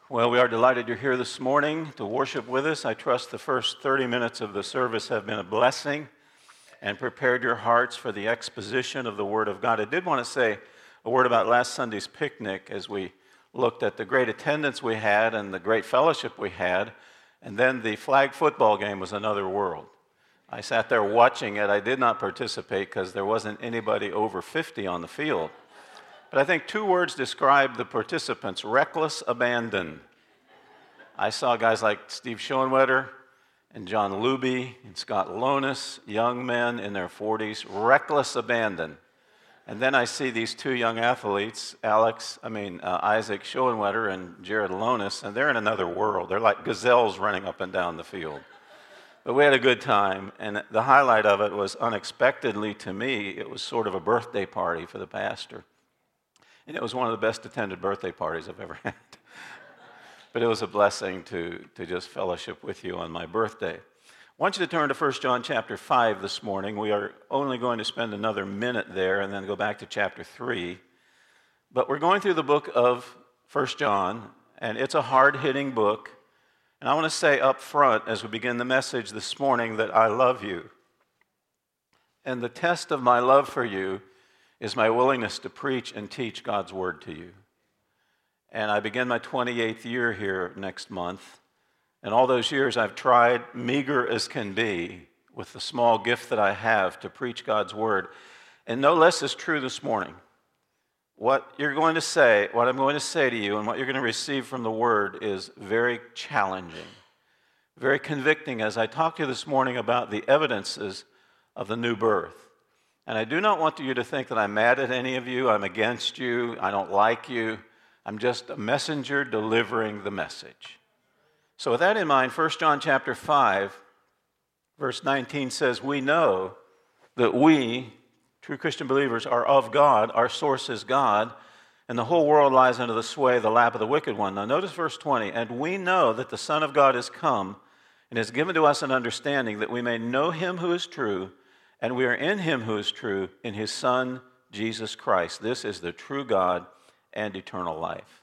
Well, we are delighted you're here this morning to worship with us. I trust the first 30 minutes of the service have been a blessing and prepared your hearts for the exposition of the Word of God. I did want to say a word about last Sunday's picnic as we looked at the great attendance we had and the great fellowship we had, and then the flag football game was another world. I sat there watching it. I did not participate because there wasn't anybody over 50 on the field. But I think two words describe the participants: reckless abandon. I saw guys like Steve Schoenwetter and John Luby and Scott Lonis, young men in their 40s, reckless abandon. And then I see these two young athletes, Isaac Schoenwetter and Jared Lonis, and they're in another world. They're like gazelles running up and down the field. But we had a good time, and the highlight of it was, unexpectedly to me, it was sort of a birthday party for the pastor. And it was one of the best attended birthday parties I've ever had. But it was a blessing to just fellowship with you on my birthday. I want you to turn to 1 John chapter 5 this morning. We are only going to spend another minute there and then go back to chapter 3. But we're going through the book of 1 John, and it's a hard-hitting book. And I want to say up front as we begin the message this morning that I love you. And the test of my love for you is my willingness to preach and teach God's word to you. And I begin my 28th year here next month. And all those years I've tried, meager as can be, with the small gift that I have, to preach God's word. And no less is true this morning. What I'm going to say to you and what you're going to receive from the word is very challenging, very convicting as I talk to you this morning about the evidences of the new birth. And I do not want you to think that I'm mad at any of you, I'm against you, I don't like you. I'm just a messenger delivering the message. So with that in mind, 1 John chapter 5, verse 19 says, we know that we, true Christian believers, are of God, our source is God, and the whole world lies under the sway of the lap of the wicked one. Now notice verse 20, and we know that the Son of God is come and has given to us an understanding that we may know him who is true, and we are in him who is true, in his Son, Jesus Christ. This is the true God and eternal life.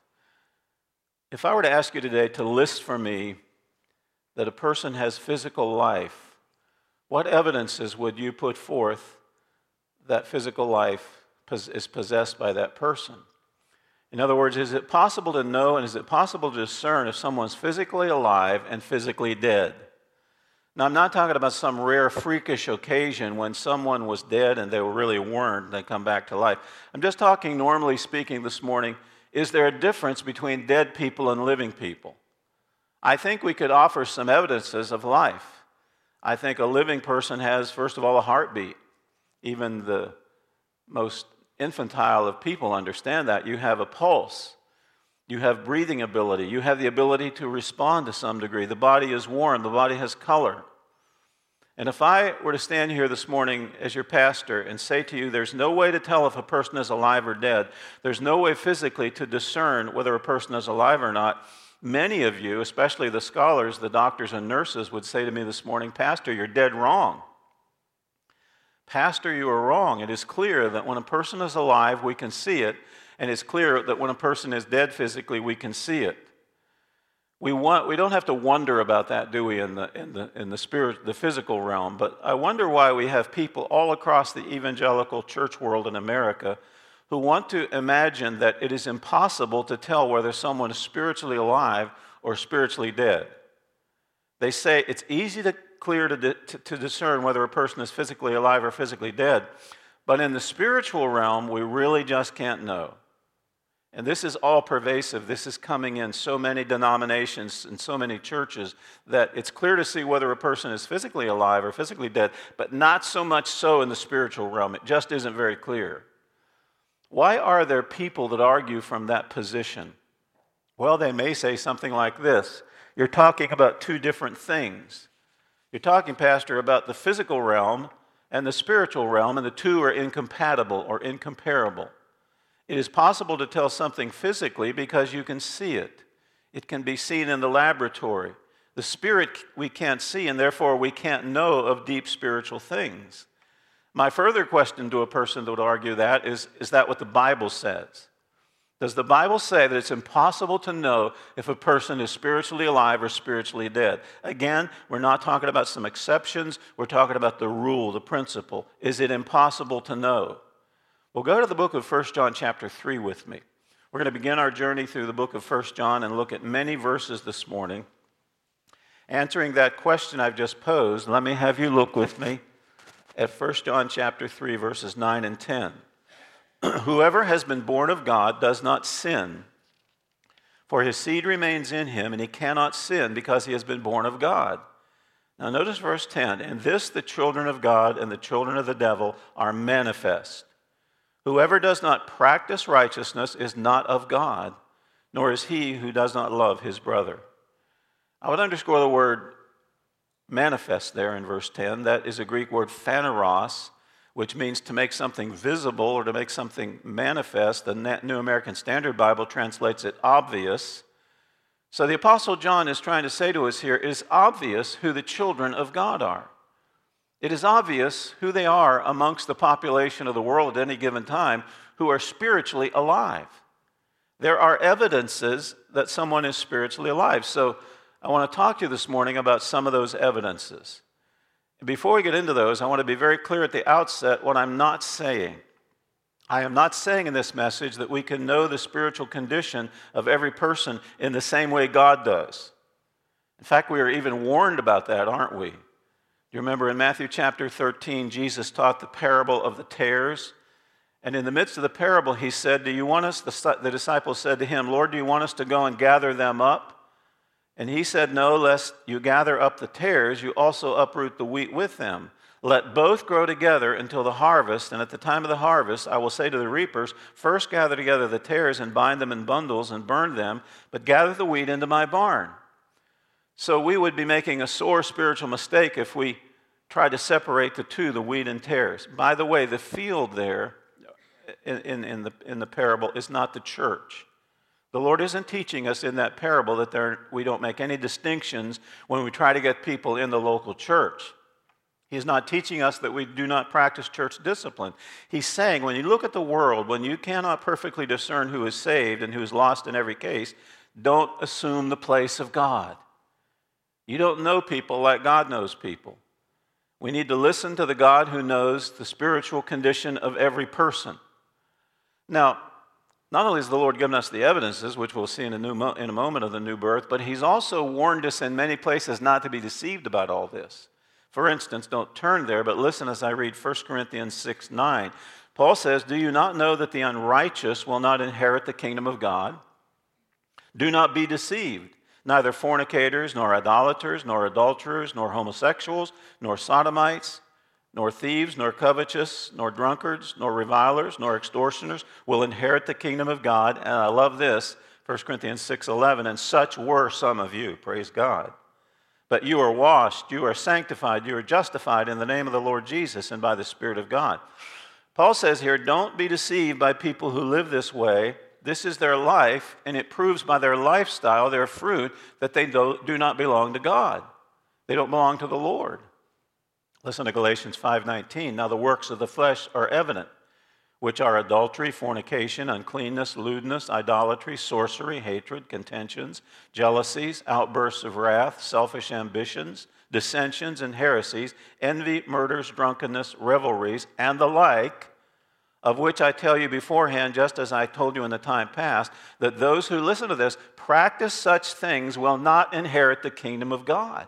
If I were to ask you today to list for me that a person has physical life, what evidences would you put forth that physical life is possessed by that person? In other words, is it possible to know and is it possible to discern if someone's physically alive and physically dead? Now, I'm not talking about some rare freakish occasion when someone was dead and they really weren't, and they come back to life. I'm just talking, normally speaking this morning, is there a difference between dead people and living people? I think we could offer some evidences of life. I think a living person has, first of all, a heartbeat. Even the most infantile of people understand that. You have a pulse. You have breathing ability. You have the ability to respond to some degree. The body is warm. The body has color. And if I were to stand here this morning as your pastor and say to you, there's no way to tell if a person is alive or dead, there's no way physically to discern whether a person is alive or not, many of you, especially the scholars, the doctors and nurses, would say to me this morning, Pastor, you're dead wrong. Pastor, you are wrong. It is clear that when a person is alive, we can see it. And it's clear that when a person is dead physically, we can see it. We don't have to wonder about that, do we, in the spirit, the physical realm? But I wonder why we have people all across the evangelical church world in America who want to imagine that it is impossible to tell whether someone is spiritually alive or spiritually dead. They say it's easy to discern whether a person is physically alive or physically dead, but in the spiritual realm, we really just can't know. And this is all pervasive. This is coming in so many denominations and so many churches that it's clear to see whether a person is physically alive or physically dead, but not so much so in the spiritual realm. It just isn't very clear. Why are there people that argue from that position? Well, they may say something like this. You're talking about two different things. You're talking, Pastor, about the physical realm and the spiritual realm, and the two are incompatible or incomparable. It is possible to tell something physically because you can see it. It can be seen in the laboratory. The spirit we can't see, and therefore we can't know of deep spiritual things. My further question to a person that would argue that is that what the Bible says? Does the Bible say that it's impossible to know if a person is spiritually alive or spiritually dead? Again, we're not talking about some exceptions. We're talking about the rule, the principle. Is it impossible to know? Well, go to the book of 1 John chapter 3 with me. We're going to begin our journey through the book of 1 John and look at many verses this morning. Answering that question I've just posed, let me have you look with me at 1 John chapter 3, verses 9 and 10. Whoever has been born of God does not sin, for his seed remains in him, and he cannot sin because he has been born of God. Now notice verse 10. In this the children of God and the children of the devil are manifest. Whoever does not practice righteousness is not of God, nor is he who does not love his brother. I would underscore the word manifest there in verse 10. That is a Greek word phaneros, which means to make something visible or to make something manifest. The New American Standard Bible translates it obvious. So the Apostle John is trying to say to us here, it is obvious who the children of God are. It is obvious who they are amongst the population of the world at any given time who are spiritually alive. There are evidences that someone is spiritually alive. So I want to talk to you this morning about some of those evidences. Before we get into those, I want to be very clear at the outset what I'm not saying. I am not saying in this message that we can know the spiritual condition of every person in the same way God does. In fact, we are even warned about that, aren't we? Do you remember in Matthew chapter 13, Jesus taught the parable of the tares? And in the midst of the parable, he said, do you want us, the disciples said to him, Lord, do you want us to go and gather them up? And he said, no, lest you gather up the tares, you also uproot the wheat with them. Let both grow together until the harvest, and at the time of the harvest I will say to the reapers, first gather together the tares and bind them in bundles and burn them, but gather the wheat into my barn. So we would be making a sore spiritual mistake if we tried to separate the two, the wheat and tares. By the way, the field there in the parable is not the church. The Lord isn't teaching us in that parable that we don't make any distinctions when we try to get people in the local church. He's not teaching us that we do not practice church discipline. He's saying when you look at the world, when you cannot perfectly discern who is saved and who is lost in every case, don't assume the place of God. You don't know people like God knows people. We need to listen to the God who knows the spiritual condition of every person. Now, not only has the Lord given us the evidences, which we'll see in a moment of the new birth, but he's also warned us in many places not to be deceived about all this. For instance, don't turn there, but listen as I read 1 Corinthians 6:9. Paul says, do you not know that the unrighteous will not inherit the kingdom of God? Do not be deceived. Neither fornicators, nor idolaters, nor adulterers, nor homosexuals, nor sodomites, nor thieves, nor covetous, nor drunkards, nor revilers, nor extortioners will inherit the kingdom of God. And I love this, 1 Corinthians 6:11, and such were some of you, praise God. But you are washed, you are sanctified, you are justified in the name of the Lord Jesus and by the Spirit of God. Paul says here, don't be deceived by people who live this way. This is their life, and it proves by their lifestyle, their fruit, that they do not belong to God. They don't belong to the Lord. Listen to Galatians 5:19. Now the works of the flesh are evident, which are adultery, fornication, uncleanness, lewdness, idolatry, sorcery, hatred, contentions, jealousies, outbursts of wrath, selfish ambitions, dissensions and heresies, envy, murders, drunkenness, revelries, and the like, of which I tell you beforehand, just as I told you in the time past, that those who listen to this practice such things will not inherit the kingdom of God.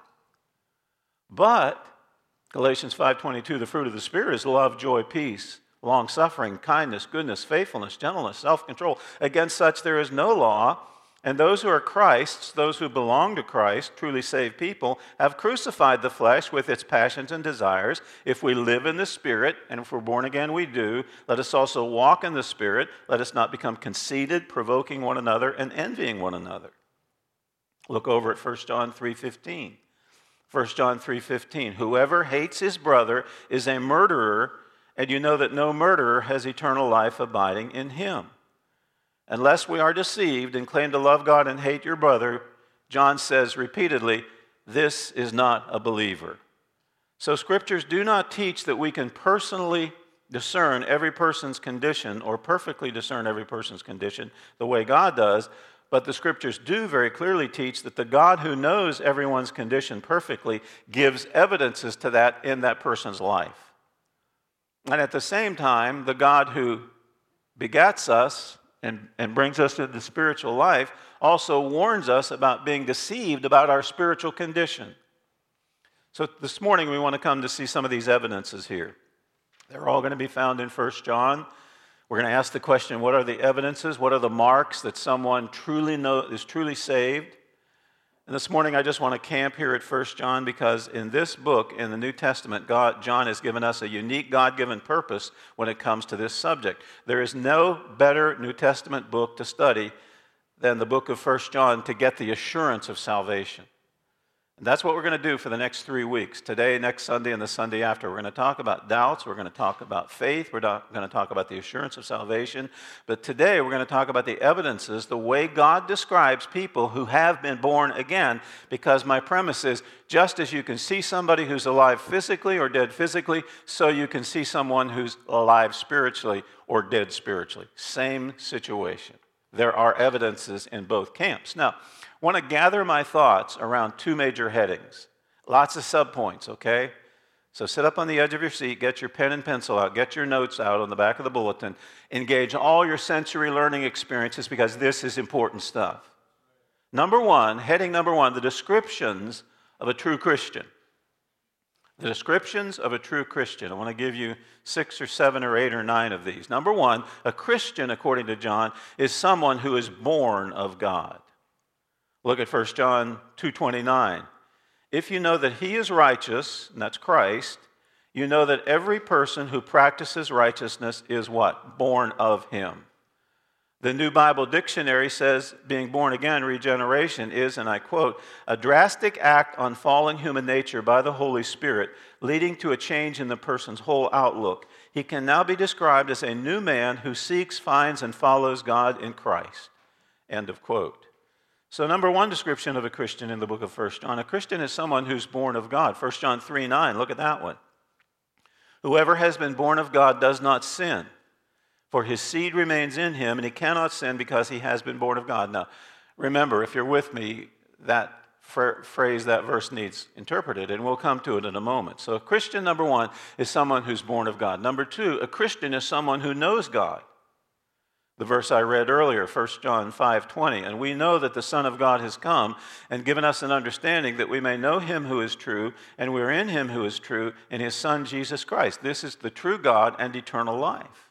But Galatians 5:22, the fruit of the Spirit is love, joy, peace, long-suffering, kindness, goodness, faithfulness, gentleness, self-control. Against such there is no law, and those who are Christ's, those who belong to Christ, truly saved people, have crucified the flesh with its passions and desires. If we live in the Spirit, and if we're born again we do, let us also walk in the Spirit. Let us not become conceited, provoking one another, and envying one another. Look over at 1 John 3:15. 1 John 3:15, whoever hates his brother is a murderer, and you know that no murderer has eternal life abiding in him. Unless we are deceived and claim to love God and hate your brother, John says repeatedly, this is not a believer. So scriptures do not teach that we can personally discern every person's condition or perfectly discern every person's condition the way God does, but the Scriptures do very clearly teach that the God who knows everyone's condition perfectly gives evidences to that in that person's life. And at the same time, the God who begats us and brings us into spiritual life also warns us about being deceived about our spiritual condition. So this morning we want to come to see some of these evidences here. They're all going to be found in 1 John. We're going to ask the question, what are the evidences? What are the marks that someone is truly saved? And this morning I just want to camp here at 1 John because in this book, in the New Testament, John has given us a unique God-given purpose when it comes to this subject. There is no better New Testament book to study than the book of 1 John to get the assurance of salvation. And that's what we're going to do for the next 3 weeks. Today, next Sunday, and the Sunday after. We're going to talk about doubts. We're going to talk about faith. We're going to talk about the assurance of salvation. But today, we're going to talk about the evidences, the way God describes people who have been born again. Because my premise is, just as you can see somebody who's alive physically or dead physically, so you can see someone who's alive spiritually or dead spiritually. Same situation. There are evidences in both camps. Now, I want to gather my thoughts around two major headings. Lots of subpoints, okay? So sit up on the edge of your seat, get your pen and pencil out, get your notes out on the back of the bulletin, engage all your sensory learning experiences because this is important stuff. Heading number one, the descriptions of a true Christian. The descriptions of a true Christian. I want to give you 6 or 7 or 8 or 9 of these. Number one, a Christian, according to John, is someone who is born of God. Look at 1 John 2:29. If you know that he is righteous, and that's Christ, you know that every person who practices righteousness is what? Born of him. The New Bible Dictionary says being born again, regeneration, is, and I quote, a drastic act on fallen human nature by the Holy Spirit, leading to a change in the person's whole outlook. He can now be described as a new man who seeks, finds, and follows God in Christ. End of quote. So number one description of a Christian in the book of 1 John, a Christian is someone who's born of God. 1 John 3:9, look at that one. Whoever has been born of God does not sin, for his seed remains in him, and he cannot sin because he has been born of God. Now, remember, if you're with me, that phrase, that verse needs interpreted, and we'll come to it in a moment. So a Christian, number one, is someone who's born of God. Number two, a Christian is someone who knows God. The verse I read earlier, 1 John 5:20, and we know that the Son of God has come and given us an understanding that we may know him who is true, and we're in him who is true, in his Son Jesus Christ. This is the true God and eternal life.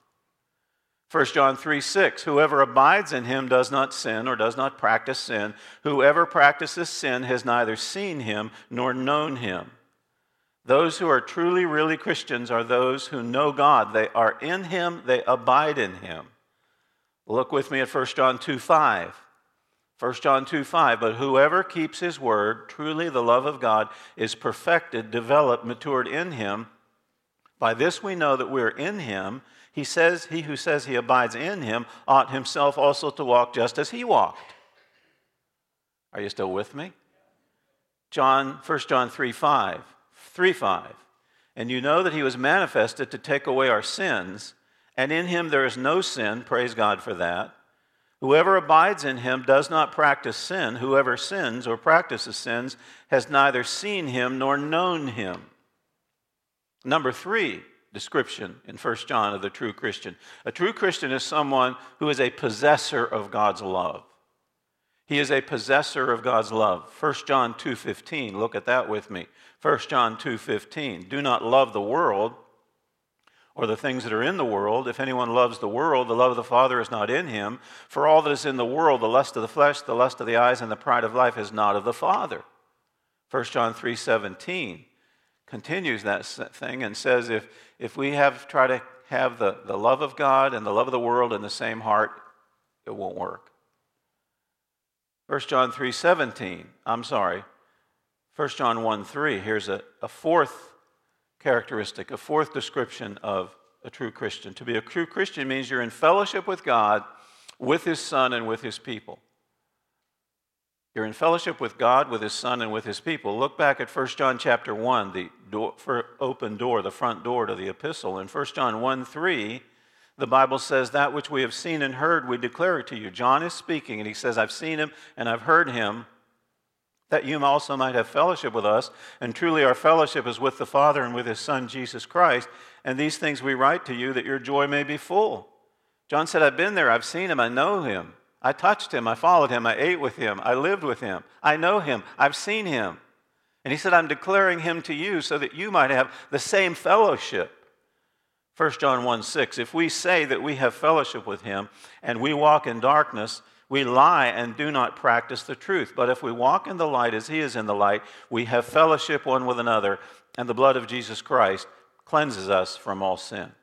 1 John 3:6, whoever abides in him does not sin or does not practice sin. Whoever practices sin has neither seen him nor known him. Those who are truly, really Christians are those who know God. They are in him, they abide in him. Look with me at 1 John 2:5. 1 John 2:5, but whoever keeps his word, truly the love of God is perfected, developed, matured in him. By this we know that we're in him. He who says he abides in him ought himself also to walk just as he walked. Are you still with me? 1 John 3:5. And you know that he was manifested to take away our sins, and in him there is no sin, praise God for that. Whoever abides in him does not practice sin. Whoever sins or practices sins has neither seen him nor known him. Number 3 description in 1 John of the true Christian. A true Christian is someone who is a possessor of God's love. He is a possessor of God's love. 1 John 2:15, look at that with me. 1 John 2:15, do not love the world or the things that are in the world. If anyone loves the world, the love of the Father is not in him. For all that is in the world, the lust of the flesh, the lust of the eyes, and the pride of life is not of the Father. 1 John 3:17 continues that thing and says if we try to have the love of God and the love of the world in the same heart, it won't work. 1 John 1:3, here's a fourth characteristic, a fourth description of a true Christian. To be a true Christian means you're in fellowship with God, with his Son, and with his people. You're in fellowship with God, with his Son, and with his people. Look back at 1 John chapter 1, the open door, the front door to the epistle. In 1 John 1:3, the Bible says, that which we have seen and heard, we declare it to you. John is speaking, and he says, I've seen him and I've heard him, that you also might have fellowship with us. And truly our fellowship is with the Father and with his Son, Jesus Christ. And these things we write to you, that your joy may be full. John said, I've been there, I've seen him, I know him. I touched him, I followed him, I ate with him, I lived with him. I know him, I've seen him. And he said, I'm declaring him to you so that you might have the same fellowship. 1 John 1:6, if we say that we have fellowship with him and we walk in darkness, we lie and do not practice the truth. But if we walk in the light as he is in the light, we have fellowship one with another, and the blood of Jesus Christ cleanses us from all sin.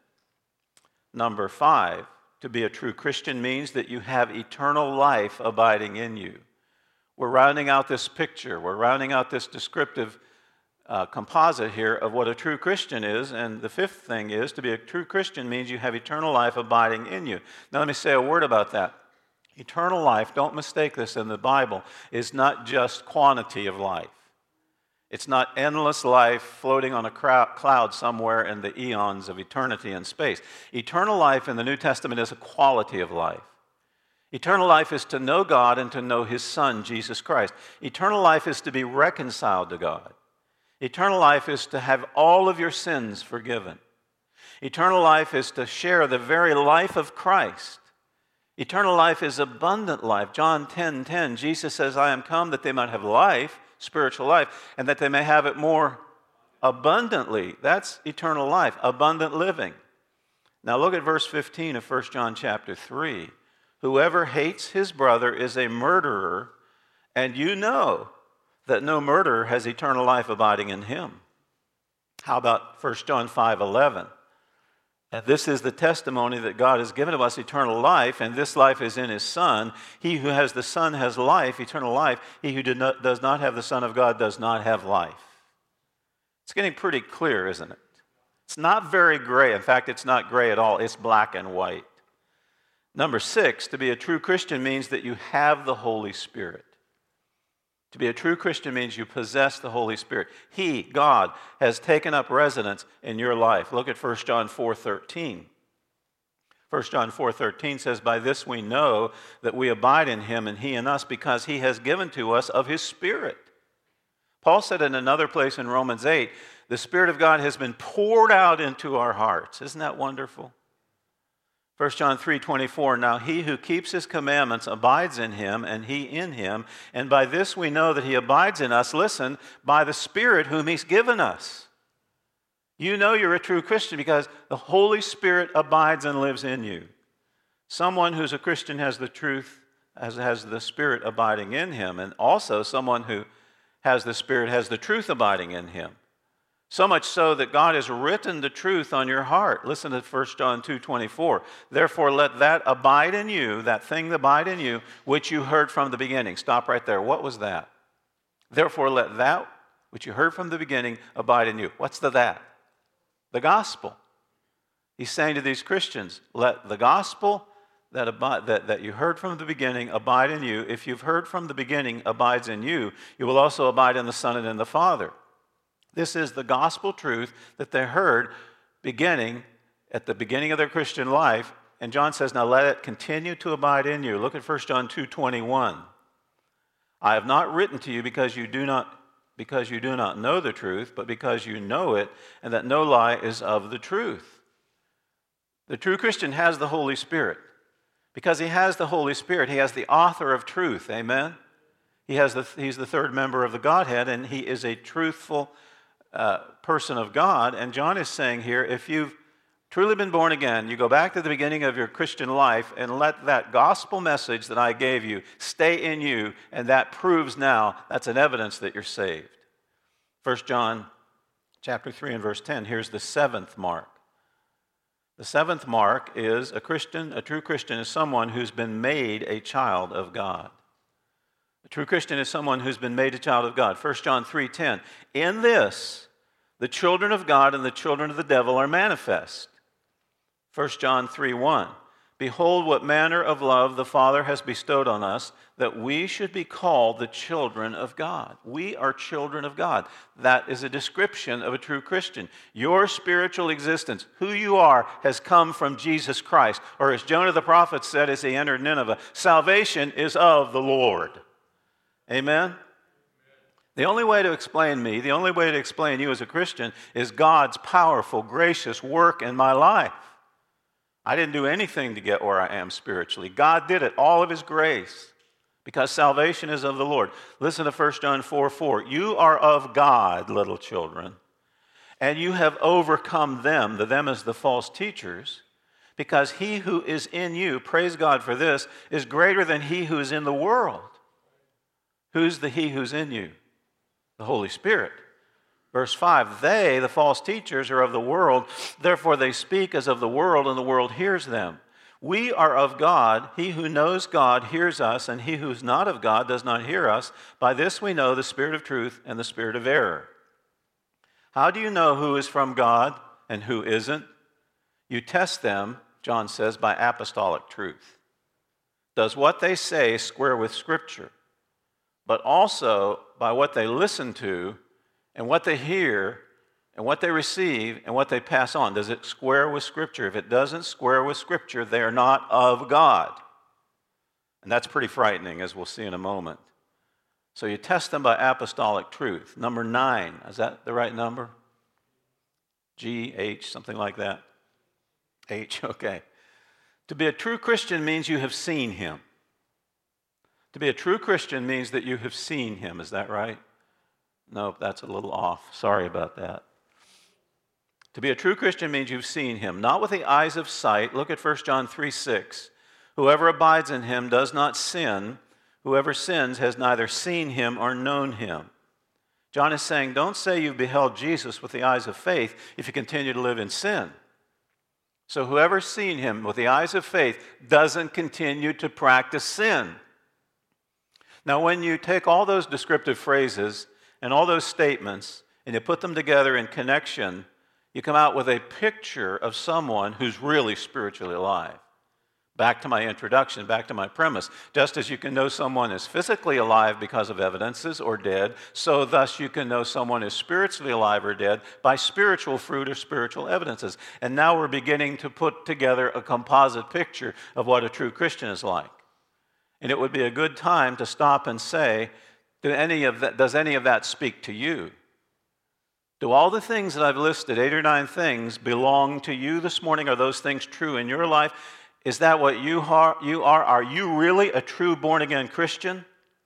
Number 5, to be a true Christian means that you have eternal life abiding in you. We're rounding out this picture. We're rounding out this descriptive composite here of what a true Christian is. And the 5th thing is, to be a true Christian means you have eternal life abiding in you. Now let me say a word about that. Eternal life, don't mistake this in the Bible, is not just quantity of life. It's not endless life floating on a cloud somewhere in the eons of eternity and space. Eternal life in the New Testament is a quality of life. Eternal life is to know God and to know his Son, Jesus Christ. Eternal life is to be reconciled to God. Eternal life is to have all of your sins forgiven. Eternal life is to share the very life of Christ. Eternal life is abundant life. John 10:10, Jesus says, I am come that they might have life, spiritual life, and that they may have it more abundantly. That's eternal life, abundant living. Now look at verse 15 of 1 John chapter 3. Whoever hates his brother is a murderer, and you know that no murderer has eternal life abiding in him. How about 1 John 5:11? And this is the testimony that God has given to us eternal life, and this life is in his Son. He who has the Son has life, eternal life. He who does not have the Son of God does not have life. It's getting pretty clear, isn't it? It's not very gray. In fact, it's not gray at all. It's black and white. Number 6, to be a true Christian means that you have the Holy Spirit. To be a true Christian means you possess the Holy Spirit. He, God, has taken up residence in your life. Look at 1 John 4:13. 1 John 4:13 says, by this we know that we abide in him and he in us, because he has given to us of his Spirit. Paul said in another place in Romans 8, the Spirit of God has been poured out into our hearts. Isn't that wonderful? 1 John 3:24, now he who keeps his commandments abides in him, and he in him, and by this we know that he abides in us, listen, by the Spirit whom he's given us. You know you're a true Christian because the Holy Spirit abides and lives in you. Someone who's a Christian has the truth, has the Spirit abiding in him, and also someone who has the Spirit has the truth abiding in him. So much so that God has written the truth on your heart. Listen to 1 John 2:24. Therefore let that abide in you, that thing abide in you, which you heard from the beginning. Stop right there. What was that? Therefore let that which you heard from the beginning abide in you. What's the that? The gospel. He's saying to these Christians, let the gospel that you heard from the beginning abide in you. If you've heard from the beginning abides in you, you will also abide in the Son and in the Father. This is the gospel truth that they heard at the beginning of their Christian life. And John says, now let it continue to abide in you. Look at 1 John 2:21. I have not written to you because you do not know the truth, but because you know it, and that no lie is of the truth. The true Christian has the Holy Spirit. Because he has the Holy Spirit, he has the author of truth. Amen? He's the third member of the Godhead, and he is a truthful person of God. And John is saying here, if you've truly been born again, you go back to the beginning of your Christian life and let that gospel message that I gave you stay in you, and that proves now, that's an evidence that you're saved. 1 John chapter 3 and verse 10, here's the 7th mark. The 7th mark is a true Christian is someone who's been made a child of God. A true Christian is someone who's been made a child of God. 1 John 3:10, in this, the children of God and the children of the devil are manifest. 1 John 3:1, Behold, what manner of love the Father has bestowed on us, that we should be called the children of God. We are children of God. That is a description of a true Christian. Your spiritual existence, who you are, has come from Jesus Christ. Or as Jonah the prophet said as he entered Nineveh, salvation is of the Lord. Amen? The only way to explain me, the only way to explain you as a Christian is God's powerful, gracious work in my life. I didn't do anything to get where I am spiritually. God did it, all of His grace, because salvation is of the Lord. Listen to 1 John 4:4. You are of God, little children, and you have overcome them. The them is the false teachers, because he who is in you, praise God for this, is greater than he who is in the world. Who's the he who's in you? The Holy Spirit. Verse 5, they, the false teachers, are of the world, therefore they speak as of the world, and the world hears them. We are of God. He who knows God hears us, and he who is not of God does not hear us. By this we know the spirit of truth and the spirit of error. How do you know who is from God and who isn't? You test them, John says, by apostolic truth. Does what they say square with Scripture? But also by what they listen to, and what they hear, and what they receive, and what they pass on. Does it square with Scripture? If it doesn't square with Scripture, they are not of God. And that's pretty frightening, as we'll see in a moment. So you test them by apostolic truth. Number 9, is that the right number? G, H, something like that? H, okay. To be a true Christian means you have seen Him. To be a true Christian means that you have seen Him. Is that right? Nope, that's a little off. Sorry about that. To be a true Christian means you've seen Him, not with the eyes of sight. Look at 1 John 3:6. Whoever abides in Him does not sin. Whoever sins has neither seen Him or known Him. John is saying, don't say you've beheld Jesus with the eyes of faith if you continue to live in sin. So whoever's seen Him with the eyes of faith doesn't continue to practice sin. Now, when you take all those descriptive phrases and all those statements, and you put them together in connection, you come out with a picture of someone who's really spiritually alive. Back to my introduction, back to my premise. Just as you can know someone is physically alive because of evidences or dead, so thus you can know someone is spiritually alive or dead by spiritual fruit or spiritual evidences. And now we're beginning to put together a composite picture of what a true Christian is like. And it would be a good time to stop and say, does any of that speak to you? Do all the things that I've listed, 8 or 9 things, belong to you this morning? Are those things true in your life? Is that what you are? Are you really a true born-again Christian?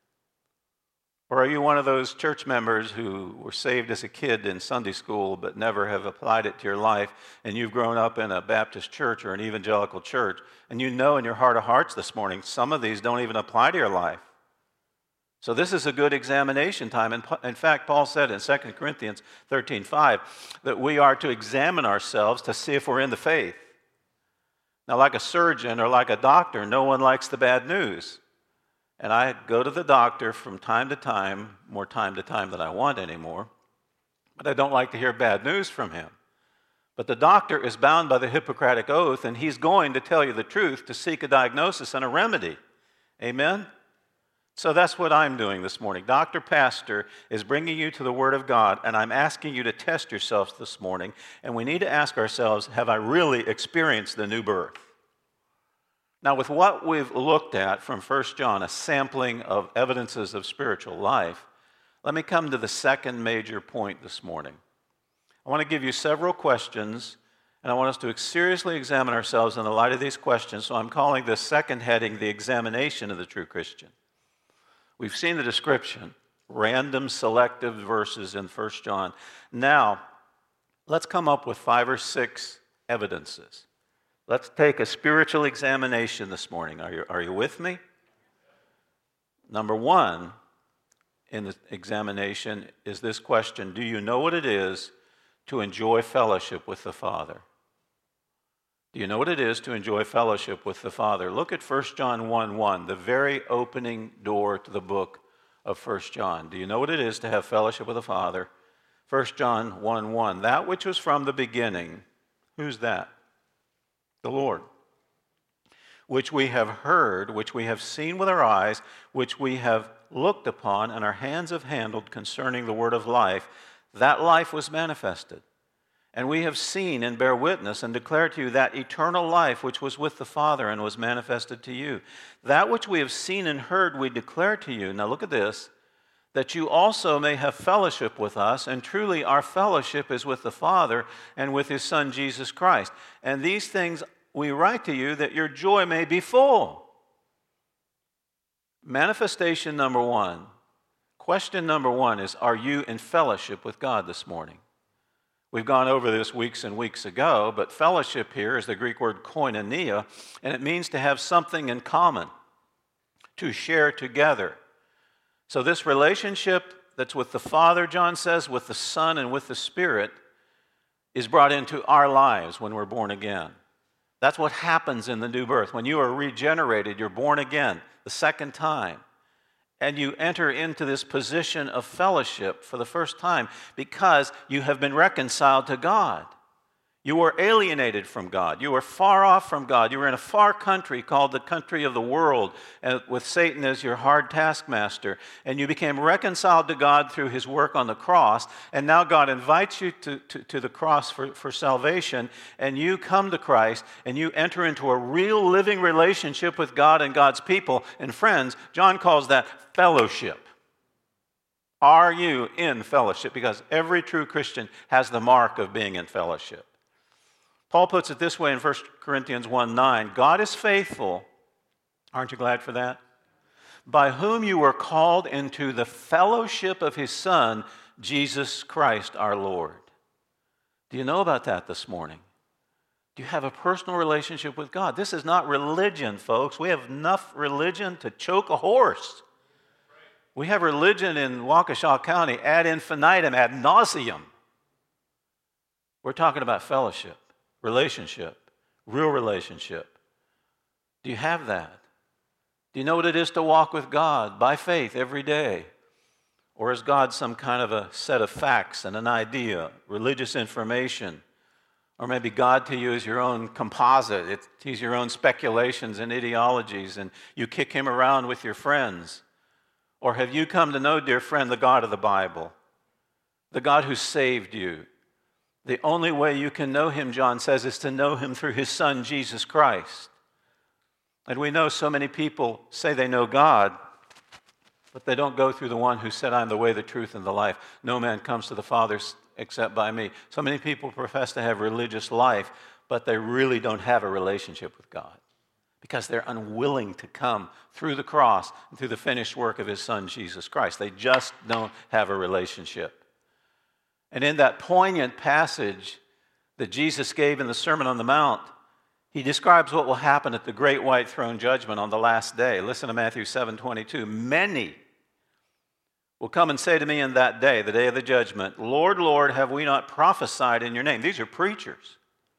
Or are you one of those church members who were saved as a kid in Sunday school but never have applied it to your life, and you've grown up in a Baptist church or an evangelical church, and you know in your heart of hearts this morning some of these don't even apply to your life? So this is a good examination time. And in fact, Paul said in 2 Corinthians 13:5 that we are to examine ourselves to see if we're in the faith. Now, like a surgeon or like a doctor, no one likes the bad news. And I go to the doctor from time to time, more time to time than I want anymore, but I don't like to hear bad news from him. But the doctor is bound by the Hippocratic Oath, and he's going to tell you the truth to seek a diagnosis and a remedy. Amen? So that's what I'm doing this morning. Dr. Pastor is bringing you to the Word of God, and I'm asking you to test yourselves this morning. And we need to ask ourselves, have I really experienced the new birth? Now, with what we've looked at from 1 John, a sampling of evidences of spiritual life, let me come to the second major point this morning. I want to give you several questions, and I want us to seriously examine ourselves in the light of these questions. So I'm calling this second heading the examination of the true Christian. We've seen the description, random selective verses in 1 John. Now, let's come up with 5 or 6 evidences. Let's take a spiritual examination this morning. Are you with me? Number 1 in the examination is this question: do you know what it is to enjoy fellowship with the Father? Do you know what it is to enjoy fellowship with the Father? Look at 1 John 1:1, the very opening door to the book of 1 John. Do you know what it is to have fellowship with the Father? 1 John 1:1, that which was from the beginning. Who's that? The Lord. which we have heard, which we have seen with our eyes, which we have looked upon, and our hands have handled concerning the word of life, that life was manifested. And we have seen and bear witness and declare to you that eternal life which was with the Father and was manifested to you. That which we have seen and heard we declare to you. Now look at this. That you also may have fellowship with us, and truly our fellowship is with the Father and with His Son Jesus Christ. And these things we write to you that your joy may be full. Manifestation number one. Question number one is, are you in fellowship with God this morning? We've gone over this weeks and weeks ago, but fellowship here is the Greek word koinonia, and it means to have something in common, to share together. So this relationship that's with the Father, John says, with the Son and with the Spirit, is brought into our lives when we're born again. That's what happens in the new birth. When you are regenerated, you're born again the second time. And you enter into this position of fellowship for the first time because you have been reconciled to God. You were alienated from God. You were far off from God. You were in a far country called the country of the world, with Satan as your hard taskmaster. And you became reconciled to God through His work on the cross. And now God invites you to the cross for salvation. And you come to Christ and you enter into a real living relationship with God and God's people. And friends, John calls that fellowship. Are you in fellowship? Because every true Christian has the mark of being in fellowship. Paul puts it this way in 1 Corinthians 1:9, God is faithful, aren't you glad for that? By whom you were called into the fellowship of His Son, Jesus Christ our Lord. Do you know about that this morning? Do you have a personal relationship with God? This is not religion, folks. We have enough religion to choke a horse. We have religion in Waukesha County ad infinitum, ad nauseum. We're talking about fellowship. Relationship, real relationship. Do you have that? Do you know what it is to walk with God by faith every day? Or is God some kind of a set of facts and an idea, religious information? Or maybe God to you is your own composite. He's your own speculations and ideologies, and you kick Him around with your friends. Or have you come to know, dear friend, the God of the Bible, the God who saved you? The only way you can know Him, John says, is to know Him through His Son, Jesus Christ. And we know so many people say they know God, but they don't go through the one who said, I am the way, the truth, and the life. No man comes to the Father except by me. So many people profess to have religious life, but they really don't have a relationship with God because they're unwilling to come through the cross and through the finished work of His Son, Jesus Christ. They just don't have a relationship. And in that poignant passage that Jesus gave in the Sermon on the Mount, He describes what will happen at the great white throne judgment on the last day. Listen to Matthew 7:22. Many will come and say to me in that day, the day of the judgment, Lord, Lord, have we not prophesied in your name? These are preachers.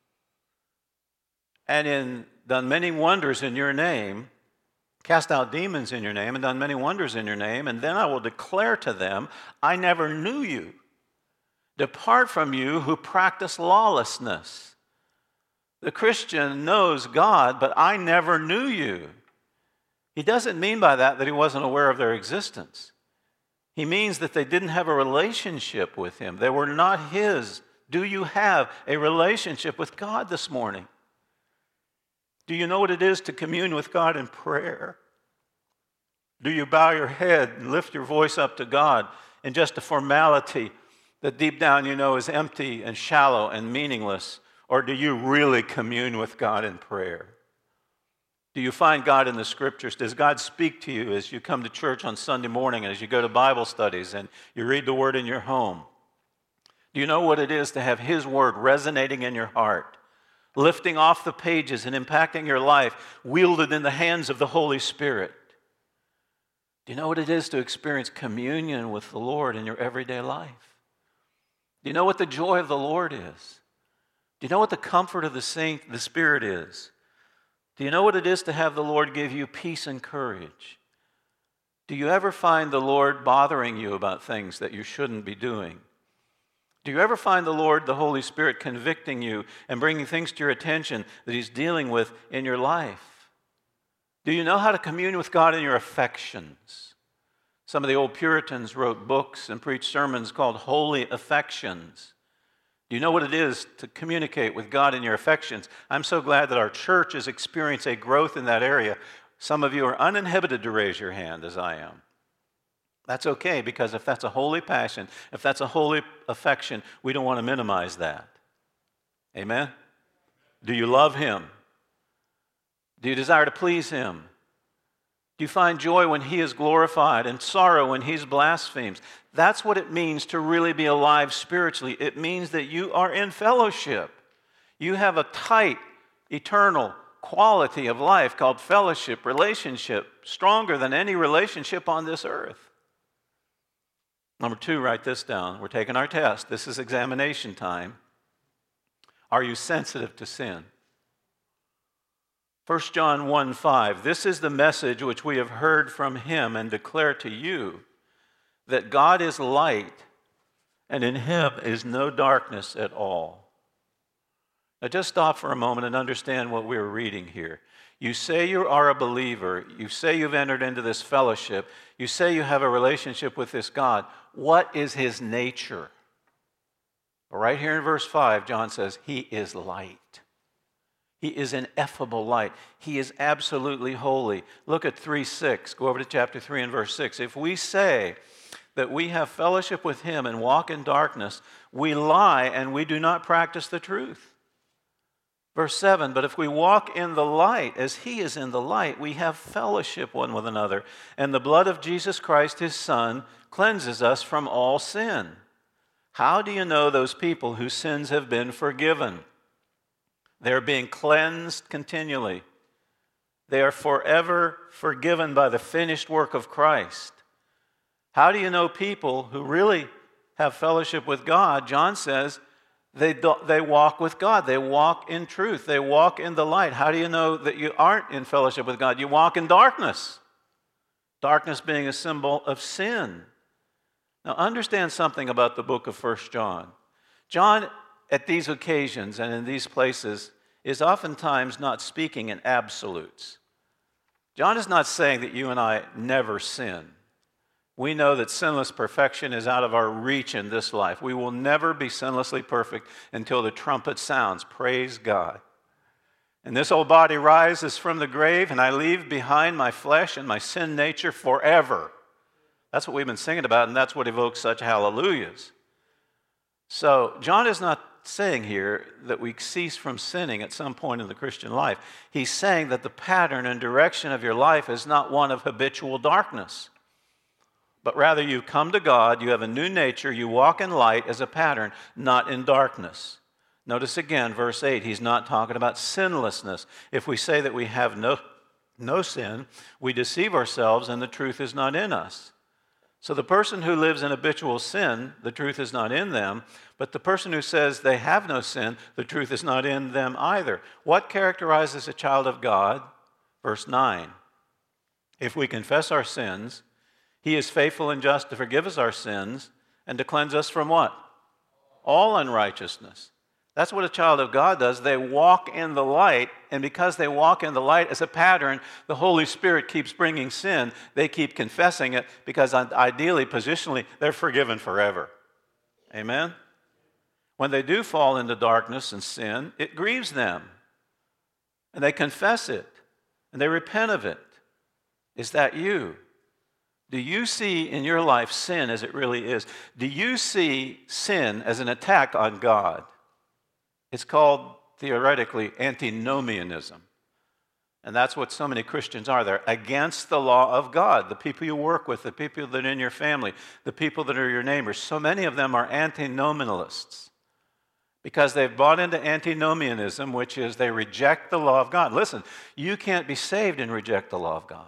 And done many wonders in your name, cast out demons in your name, and done many wonders in your name, and then I will declare to them, I never knew you. Depart from you who practice lawlessness. The Christian knows God, but I never knew you. He doesn't mean by that he wasn't aware of their existence. He means that they didn't have a relationship with Him. They were not His. Do you have a relationship with God this morning? Do you know what it is to commune with God in prayer? Do you bow your head and lift your voice up to God in just a formality that deep down you know is empty and shallow and meaningless? Or do you really commune with God in prayer? Do you find God in the Scriptures? Does God speak to you as you come to church on Sunday morning and as you go to Bible studies and you read the Word in your home? Do you know what it is to have His Word resonating in your heart, lifting off the pages and impacting your life, wielded in the hands of the Holy Spirit? Do you know what it is to experience communion with the Lord in your everyday life? Do you know what the joy of the Lord is? Do you know what the comfort of the Spirit is? Do you know what it is to have the Lord give you peace and courage? Do you ever find the Lord bothering you about things that you shouldn't be doing? Do you ever find the Lord, the Holy Spirit, convicting you and bringing things to your attention that He's dealing with in your life? Do you know how to commune with God in your affections? Some of the old Puritans wrote books and preached sermons called Holy Affections. Do you know what it is to communicate with God in your affections? I'm so glad that our church has experienced a growth in that area. Some of you are uninhibited to raise your hand, as I am. That's okay, because if that's a holy passion, if that's a holy affection, we don't want to minimize that. Amen? Do you love Him? Do you desire to please Him? Do you find joy when He is glorified and sorrow when He's blasphemed? That's what it means to really be alive spiritually. It means that you are in fellowship. You have a tight, eternal quality of life called fellowship, relationship, stronger than any relationship on this earth. Number 2, write this down. We're taking our test. This is examination time. Are you sensitive to sin? 1 John 1:5, this is the message which we have heard from Him and declare to you, that God is light, and in Him is no darkness at all. Now just stop for a moment and understand what we're reading here. You say you are a believer. You say you've entered into this fellowship. You say you have a relationship with this God. What is His nature? Right here in verse 5, John says, He is light. He is ineffable light. He is absolutely holy. Look at 3:6. Go over to chapter 3 and verse 6. If we say that we have fellowship with Him and walk in darkness, we lie and we do not practice the truth. Verse 7, but if we walk in the light as He is in the light, we have fellowship one with another. And the blood of Jesus Christ, His Son, cleanses us from all sin. How do you know those people whose sins have been forgiven? They're being cleansed continually. They are forever forgiven by the finished work of Christ. How do you know people who really have fellowship with God? John says they walk with God. They walk in truth. They walk in the light. How do you know that you aren't in fellowship with God? You walk in darkness. Darkness being a symbol of sin. Now understand something about the book of 1 John. John, at these occasions and in these places, is oftentimes not speaking in absolutes. John is not saying that you and I never sin. We know that sinless perfection is out of our reach in this life. We will never be sinlessly perfect until the trumpet sounds. Praise God. And this old body rises from the grave, and I leave behind my flesh and my sin nature forever. That's what we've been singing about, and that's what evokes such hallelujahs. So John is not saying here that we cease from sinning at some point in the Christian life. He's saying that the pattern and direction of your life is not one of habitual darkness, but rather you come to God, you have a new nature, you walk in light as a pattern, not in darkness. Notice again, verse 8, he's not talking about sinlessness. If we say that we have no sin, we deceive ourselves and the truth is not in us. So the person who lives in habitual sin, the truth is not in them, but the person who says they have no sin, the truth is not in them either. What characterizes a child of God? Verse 9, if we confess our sins, He is faithful and just to forgive us our sins and to cleanse us from what? All unrighteousness. That's what a child of God does. They walk in the light, and because they walk in the light as a pattern, the Holy Spirit keeps bringing sin. They keep confessing it because ideally, positionally, they're forgiven forever. Amen? When they do fall into darkness and sin, it grieves them. And they confess it, and they repent of it. Is that you? Do you see in your life sin as it really is? Do you see sin as an attack on God? It's called, theoretically, antinomianism. And that's what so many Christians are. They're against the law of God. The people you work with, the people that are in your family, the people that are your neighbors, so many of them are antinomialists because they've bought into antinomianism, which is they reject the law of God. Listen, you can't be saved and reject the law of God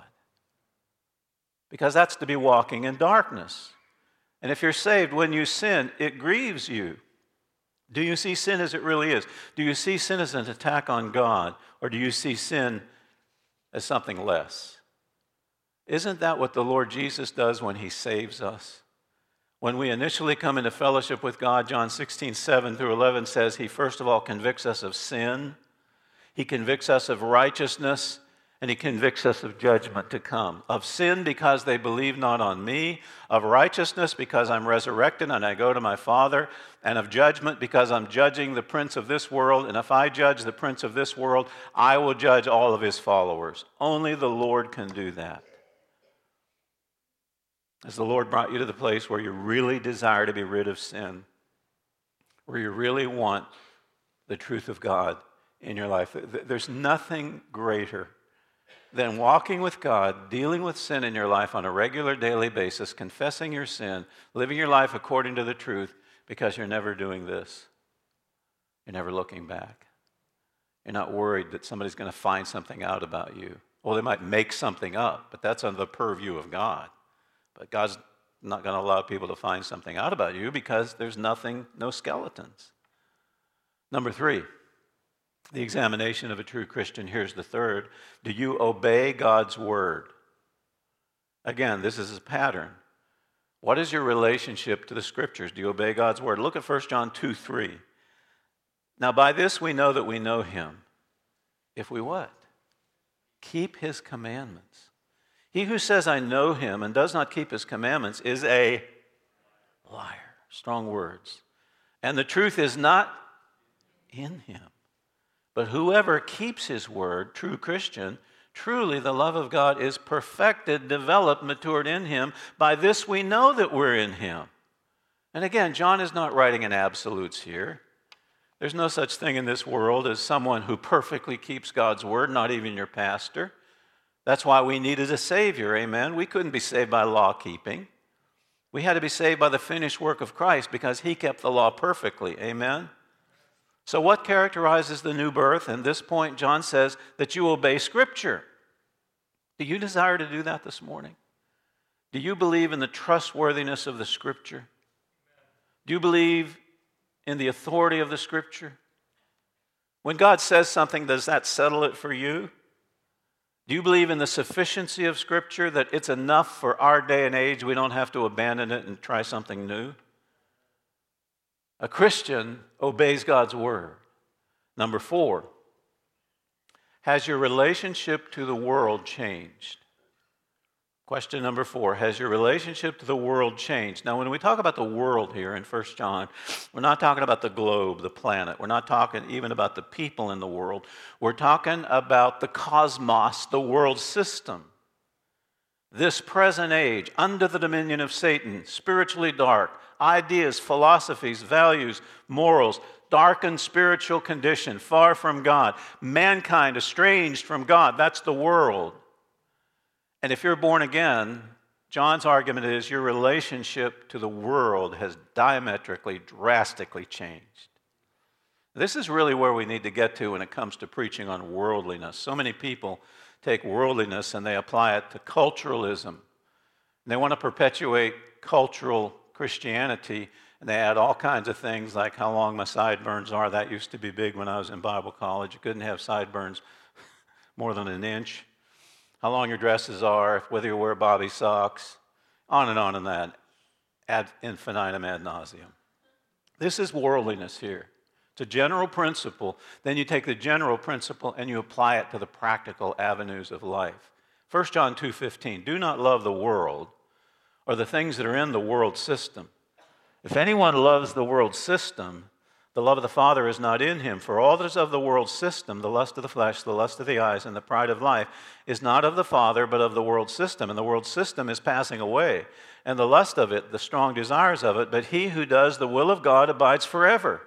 because that's to be walking in darkness. And if you're saved, when you sin, it grieves you. Do you see sin as it really is? Do you see sin as an attack on God, or do you see sin as something less? Isn't that what the Lord Jesus does when He saves us? When we initially come into fellowship with God, John 16:7-11 says He first of all convicts us of sin. He convicts us of righteousness, And he convicts us of judgment to come, of sin because they believe not on me, of righteousness because I'm resurrected and I go to my Father, and of judgment because I'm judging the prince of this world. And if I judge the prince of this world, I will judge all of his followers. Only the Lord can do that. Has the Lord brought you to the place where you really desire to be rid of sin, where you really want the truth of God in your life? There's nothing greater than walking with God, dealing with sin in your life on a regular daily basis, confessing your sin, living your life according to the truth, because you're never doing this. You're never looking back. You're not worried that somebody's going to find something out about you. Well, they might make something up, but that's under the purview of God. But God's not going to allow people to find something out about you because there's nothing, no skeletons. Number 3. The examination of a true Christian. Here's the third. Do you obey God's word? Again, this is a pattern. What is your relationship to the Scriptures? Do you obey God's word? Look at 1 John 2:3. Now by this we know that we know him. If we what? Keep his commandments. He who says, I know him, and does not keep his commandments is a liar. Strong words. And the truth is not in him. But whoever keeps his word, true Christian, truly the love of God is perfected, developed, matured in him. By this we know that we're in him. And again, John is not writing in absolutes here. There's no such thing in this world as someone who perfectly keeps God's word, not even your pastor. That's why we needed a Savior, amen? We couldn't be saved by law keeping. We had to be saved by the finished work of Christ because he kept the law perfectly, amen? So what characterizes the new birth? And this point, John says that you obey Scripture. Do you desire to do that this morning? Do you believe in the trustworthiness of the Scripture? Do you believe in the authority of the Scripture? When God says something, does that settle it for you? Do you believe in the sufficiency of Scripture, that it's enough for our day and age, we don't have to abandon it and try something new? A Christian obeys God's word. Number 4, has your relationship to the world changed? Question number 4, has your relationship to the world changed? Now, when we talk about the world here in 1 John, we're not talking about the globe, the planet. We're not talking even about the people in the world. We're talking about the cosmos, the world system. This present age, under the dominion of Satan, spiritually dark, ideas, philosophies, values, morals, darkened spiritual condition, far from God, mankind estranged from God, that's the world. And if you're born again, John's argument is your relationship to the world has diametrically, drastically changed. This is really where we need to get to when it comes to preaching on worldliness. So many people take worldliness and they apply it to culturalism. And they want to perpetuate cultural Christianity, and they add all kinds of things like how long my sideburns are. That used to be big when I was in Bible college. You couldn't have sideburns more than an inch. How long your dresses are, whether you wear bobby socks, on and that, ad infinitum ad nauseum. This is worldliness here. It's a general principle. Then you take the general principle and you apply it to the practical avenues of life. 1 John 2:15, do not love the world or the things that are in the world system. If anyone loves the world system, the love of the Father is not in him. For all that is of the world system, the lust of the flesh, the lust of the eyes, and the pride of life, is not of the Father, but of the world system. And the world system is passing away, and the lust of it, the strong desires of it, but he who does the will of God abides forever.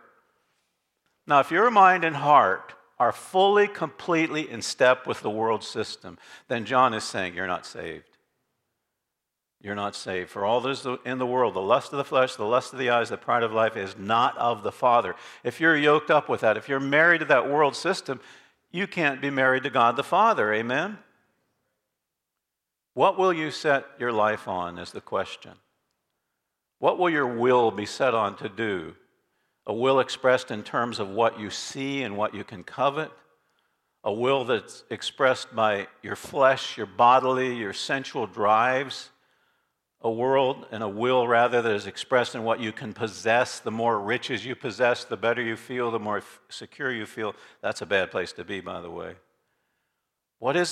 Now, if your mind and heart are fully, completely in step with the world system, then John is saying you're not saved. You're not saved. For all that is in the world, the lust of the flesh, the lust of the eyes, the pride of life is not of the Father. If you're yoked up with that, if you're married to that world system, you can't be married to God the Father. Amen? What will you set your life on is the question. What will your will be set on to do? A will expressed in terms of what you see and what you can covet. A will that's expressed by your flesh, your bodily, your sensual drives. A will that is expressed in what you can possess. The more riches you possess, the better you feel, the more secure you feel. That's a bad place to be, by the way. What is it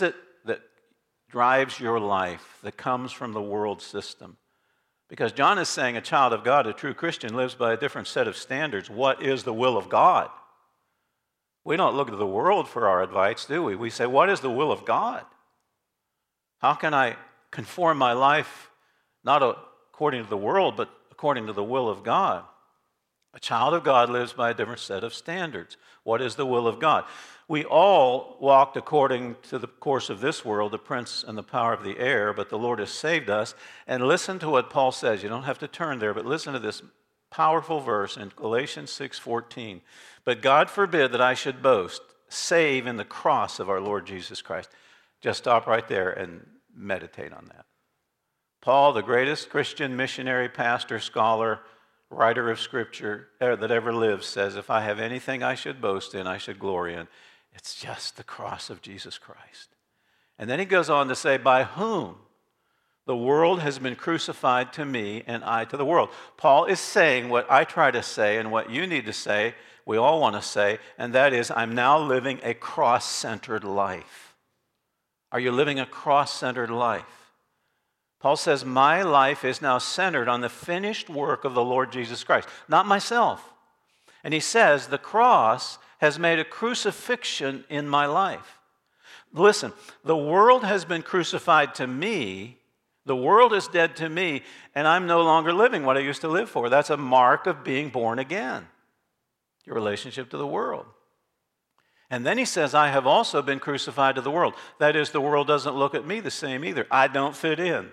that drives your life that comes from the world system. Because John is saying a child of God, a true Christian, lives by a different set of standards. What is the will of God? We don't look to the world for our advice, do we? We say, what is the will of God? How can I conform my life not according to the world, but according to the will of God? A child of God lives by a different set of standards. What is the will of God? We all walked according to the course of this world, the prince and the power of the air, but the Lord has saved us. And listen to what Paul says. You don't have to turn there, but listen to this powerful verse in Galatians 6:14. But God forbid that I should boast, save in the cross of our Lord Jesus Christ. Just stop right there and meditate on that. Paul, the greatest Christian missionary, pastor, scholar, writer of Scripture that ever lived, says, if I have anything I should boast in, I should glory in, it's just the cross of Jesus Christ. And then he goes on to say, by whom the world has been crucified to me and I to the world. Paul is saying what I try to say and what you need to say, we all want to say, and that is, I'm now living a cross-centered life. Are you living a cross-centered life? Paul says, my life is now centered on the finished work of the Lord Jesus Christ, not myself. And he says, the cross has made a crucifixion in my life. Listen, the world has been crucified to me. The world is dead to me, and I'm no longer living what I used to live for. That's a mark of being born again, your relationship to the world. And then he says, I have also been crucified to the world. That is, the world doesn't look at me the same either. I don't fit in.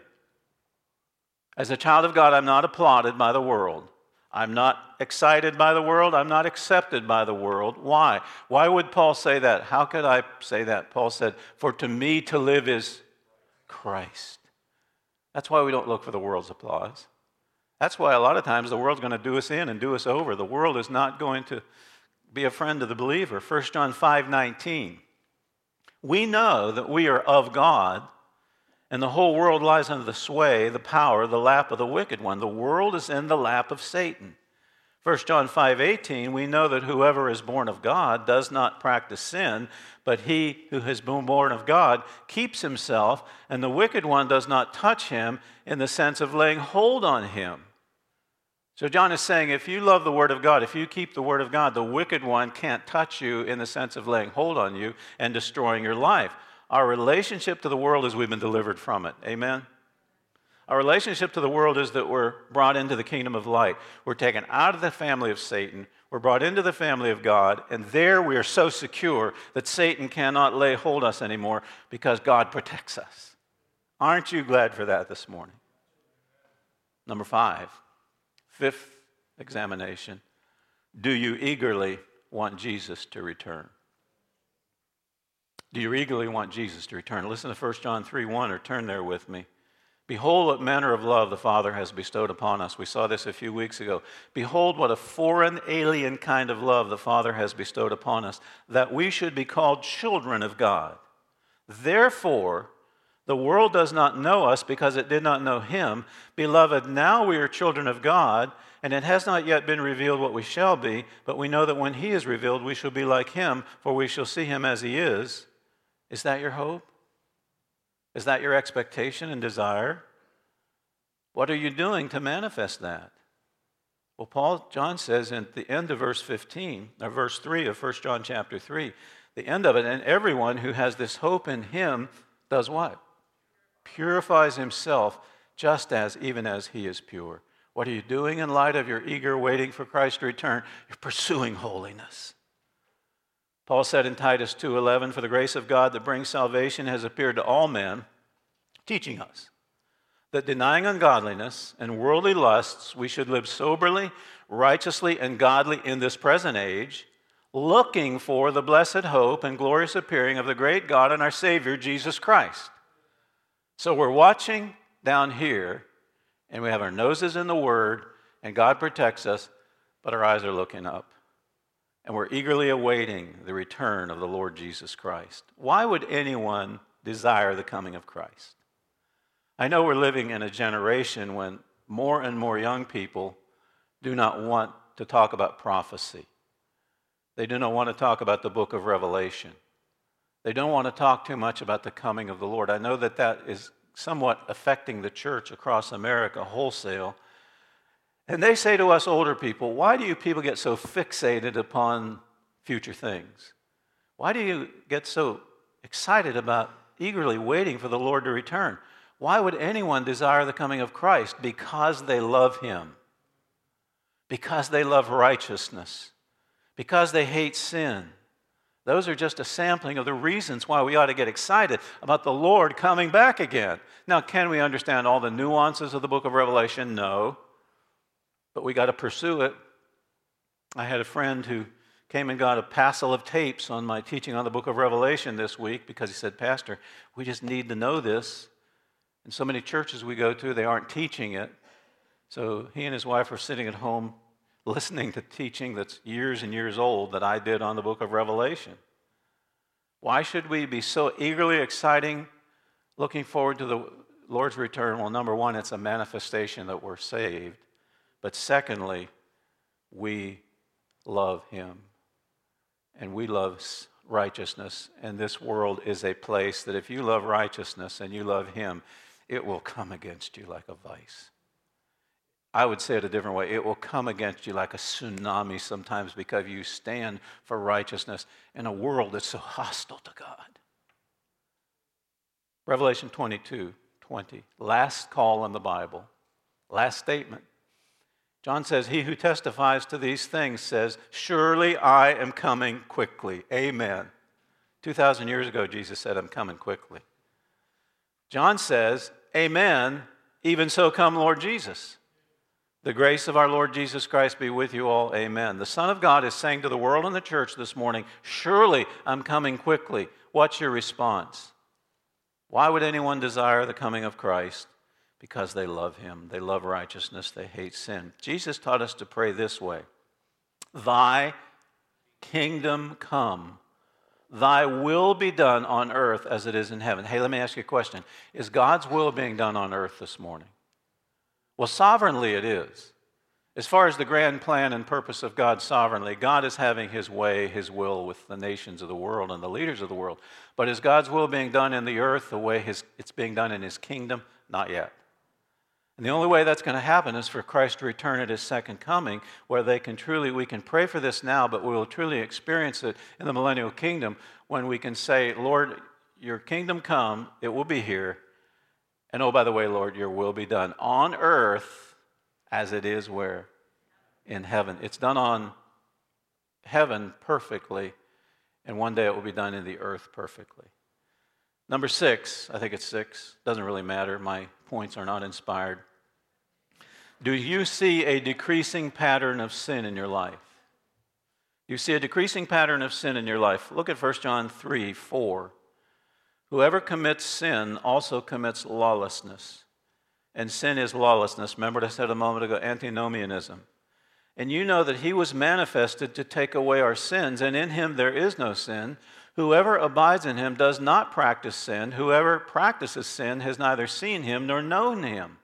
As a child of God, I'm not applauded by the world. I'm not excited by the world. I'm not accepted by the world. Why? Why would Paul say that? How could I say that? Paul said, for to me to live is Christ. That's why we don't look for the world's applause. That's why a lot of times the world's going to do us in and do us over. The world is not going to be a friend of the believer. 1 John 5:19. We know that we are of God, and the whole world lies under the sway, the power, the lap of the wicked one. The world is in the lap of Satan. 1 John 5:18, we know that whoever is born of God does not practice sin, but he who has been born of God keeps himself, and the wicked one does not touch him in the sense of laying hold on him. So John is saying, if you love the Word of God, if you keep the Word of God, the wicked one can't touch you in the sense of laying hold on you and destroying your life. Our relationship to the world is we've been delivered from it. Amen? Our relationship to the world is that we're brought into the kingdom of light. We're taken out of the family of Satan. We're brought into the family of God. And there we are so secure that Satan cannot lay hold of us anymore because God protects us. Aren't you glad for that this morning? Number 5. Fifth examination. Do you eagerly want Jesus to return? Do you eagerly want Jesus to return? Listen to 1 John 3:1, or turn there with me. Behold what manner of love the Father has bestowed upon us. We saw this a few weeks ago. Behold what a foreign, alien kind of love the Father has bestowed upon us, that we should be called children of God. Therefore, the world does not know us because it did not know him. Beloved, now we are children of God, and it has not yet been revealed what we shall be, but we know that when he is revealed, we shall be like him, for we shall see him as he is. Is that your hope? Is that your expectation and desire? What are you doing to manifest that? Well, John says at the end of verse 15, or verse 3 of 1 John chapter 3, the end of it, and everyone who has this hope in him does what? Purifies himself just as, even as he is pure. What are you doing in light of your eager waiting for Christ to return? You're pursuing holiness. Paul said in Titus 2:11, for the grace of God that brings salvation has appeared to all men, teaching us that denying ungodliness and worldly lusts, we should live soberly, righteously, and godly in this present age, looking for the blessed hope and glorious appearing of the great God and our Savior, Jesus Christ. So we're watching down here, and we have our noses in the Word, and God protects us, but our eyes are looking up. And we're eagerly awaiting the return of the Lord Jesus Christ. Why would anyone desire the coming of Christ? I know we're living in a generation when more and more young people do not want to talk about prophecy. They do not want to talk about the book of Revelation. They don't want to talk too much about the coming of the Lord. I know that that is somewhat affecting the church across America wholesale. And they say to us older people, why do you people get so fixated upon future things? Why do you get so excited about eagerly waiting for the Lord to return? Why would anyone desire the coming of Christ? Because they love Him. Because they love righteousness. Because they hate sin. Those are just a sampling of the reasons why we ought to get excited about the Lord coming back again. Now, can we understand all the nuances of the book of Revelation? No. But we got to pursue it. I had a friend who came and got a passel of tapes on my teaching on the book of Revelation this week because he said, Pastor, we just need to know this. And so many churches we go to, they aren't teaching it. So he and his wife are sitting at home listening to teaching that's years and years old that I did on the book of Revelation. Why should we be so eagerly exciting, looking forward to the Lord's return? Well, number one, it's a manifestation that we're saved. But secondly, we love Him. And we love righteousness. And this world is a place that if you love righteousness and you love Him, it will come against you like a vice. I would say it a different way. It will come against you like a tsunami sometimes because you stand for righteousness in a world that's so hostile to God. Revelation 22:20, last call in the Bible, last statement. John says, he who testifies to these things says, surely I am coming quickly. Amen. 2,000 years ago, Jesus said, I'm coming quickly. John says, amen, even so come Lord Jesus. The grace of our Lord Jesus Christ be with you all. Amen. The Son of God is saying to the world and the church this morning, surely I'm coming quickly. What's your response? Why would anyone desire the coming of Christ? Because they love Him. They love righteousness. They hate sin. Jesus taught us to pray this way. Thy kingdom come. Thy will be done on earth as it is in heaven. Hey, let me ask you a question. Is God's will being done on earth this morning? Well, sovereignly it is. As far as the grand plan and purpose of God sovereignly, God is having His way, His will with the nations of the world and the leaders of the world. But is God's will being done in the earth the way it's being done in His kingdom? Not yet. And the only way that's going to happen is for Christ to return at His second coming, where we can pray for this now, but we will truly experience it in the millennial kingdom when we can say, Lord, your kingdom come, it will be here. And oh, by the way, Lord, your will be done on earth as it is where? In heaven. It's done on heaven perfectly, and one day it will be done in the earth perfectly. Number 6, I think it's 6, doesn't really matter, my points are not inspired. Do you see a decreasing pattern of sin in your life? You see a decreasing pattern of sin in your life. Look at 1 John 3:4. Whoever commits sin also commits lawlessness. And sin is lawlessness. Remember what I said a moment ago, antinomianism. And you know that He was manifested to take away our sins, and in Him there is no sin. Whoever abides in Him does not practice sin. Whoever practices sin has neither seen Him nor known Him.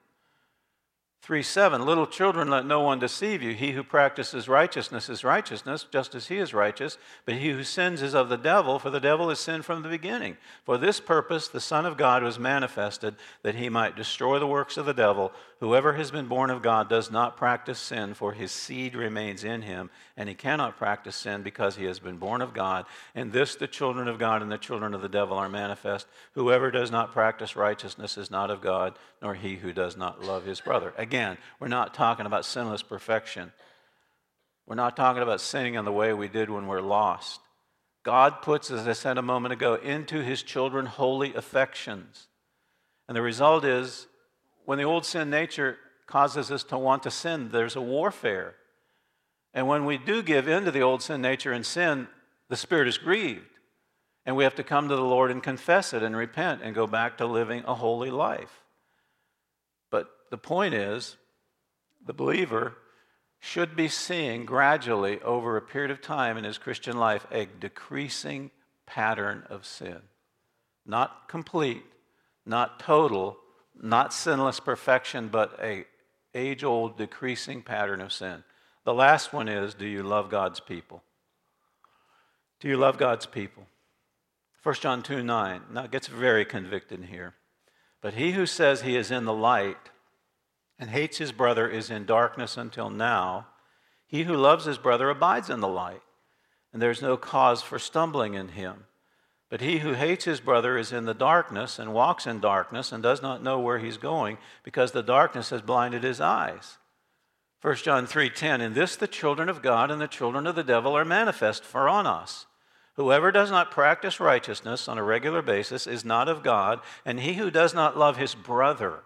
3:7, little children, let no one deceive you. He who practices righteousness is righteousness, just as he is righteous. But he who sins is of the devil, for the devil has sinned from the beginning. For this purpose the Son of God was manifested, that He might destroy the works of the devil. Whoever has been born of God does not practice sin, for his seed remains in him, and he cannot practice sin because he has been born of God. And this the children of God and the children of the devil are manifest. Whoever does not practice righteousness is not of God, nor he who does not love his brother. Again, we're not talking about sinless perfection. We're not talking about sinning in the way we did when we're lost. God puts, as I said a moment ago, into His children holy affections. And the result is, when the old sin nature causes us to want to sin, there's a warfare. And when we do give in to the old sin nature and sin, the Spirit is grieved. And we have to come to the Lord and confess it and repent and go back to living a holy life. But the point is, the believer should be seeing gradually over a period of time in his Christian life a decreasing pattern of sin. Not complete, not total, not sinless perfection, but an age-old decreasing pattern of sin. The last one is, do you love God's people? Do you love God's people? 1 John 2:9. Now it gets very convicted here. But he who says he is in the light and hates his brother is in darkness until now. He who loves his brother abides in the light, and there is no cause for stumbling in him. But he who hates his brother is in the darkness and walks in darkness and does not know where he's going because the darkness has blinded his eyes. 1 John 3:10, in this the children of God and the children of the devil are manifest for on us. Whoever does not practice righteousness on a regular basis is not of God, and he who does not love his brother.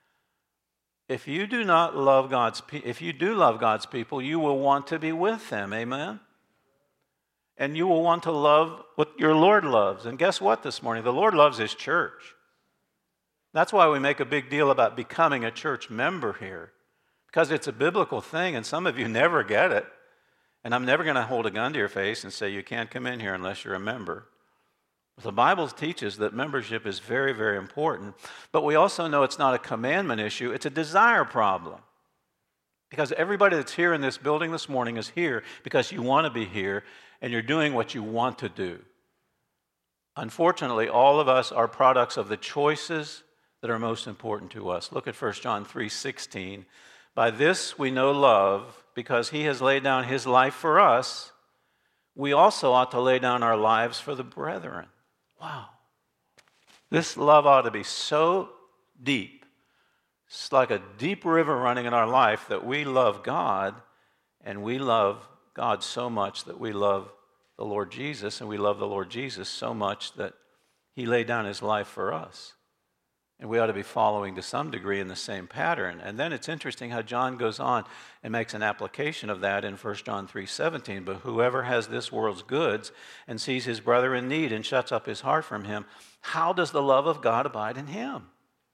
If you do love God's people, you will want to be with them, amen? And you will want to love what your Lord loves. And guess what this morning? The Lord loves his church. That's why we make a big deal about becoming a church member here, because it's a biblical thing, and some of you never get it. And I'm never going to hold a gun to your face and say you can't come in here unless you're a member. The Bible teaches that membership is very, very important, but we also know it's not a commandment issue, it's a desire problem. Because everybody that's here in this building this morning is here because you want to be here and you're doing what you want to do. Unfortunately, all of us are products of the choices that are most important to us. Look at 1 John 3:16. By this we know love, because he has laid down his life for us. We also ought to lay down our lives for the brethren. Wow. This love ought to be so deep. It's like a deep river running in our life that we love God, and we love God so much that we love the Lord Jesus, and we love the Lord Jesus so much that he laid down his life for us. And we ought to be following to some degree in the same pattern. And then it's interesting how John goes on and makes an application of that in 1 John 3:17. But whoever has this world's goods and sees his brother in need and shuts up his heart from him, how does the love of God abide in him?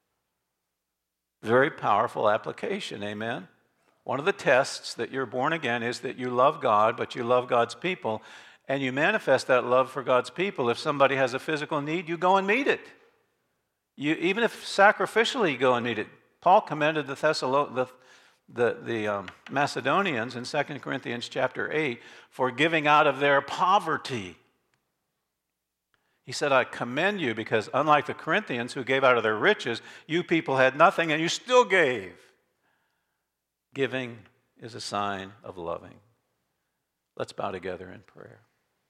Very powerful application, amen? One of the tests that you're born again is that you love God, but you love God's people, and you manifest that love for God's people. If somebody has a physical need, you go and meet it. Even if sacrificially you go and meet it. Paul commended the Macedonians in 2 Corinthians chapter 8 for giving out of their poverty. He said, I commend you because unlike the Corinthians who gave out of their riches, you people had nothing and you still gave. Giving is a sign of loving. Let's bow together in prayer.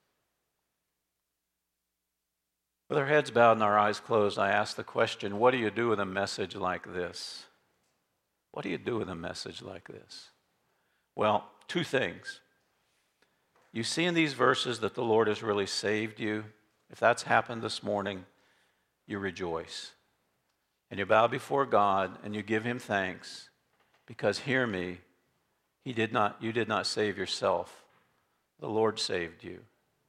With our heads bowed and our eyes closed, I ask the question, what do you do with a message like this? What do you do with a message like this? Well, two things. You see in these verses that the Lord has really saved you. If that's happened this morning, you rejoice. And you bow before God and you give him thanks because, hear me, you did not save yourself. The Lord saved you.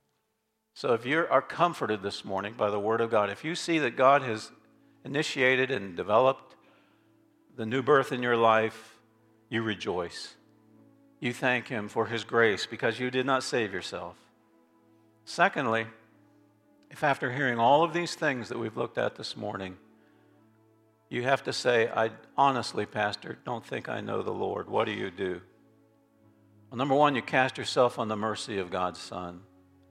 So if you are comforted this morning by the Word of God, if you see that God has initiated and developed the new birth in your life, you rejoice. You thank him for his grace because you did not save yourself. Secondly, if after hearing all of these things that we've looked at this morning, you have to say, I honestly, Pastor, don't think I know the Lord. What do you do? Well, number one, you cast yourself on the mercy of God's Son.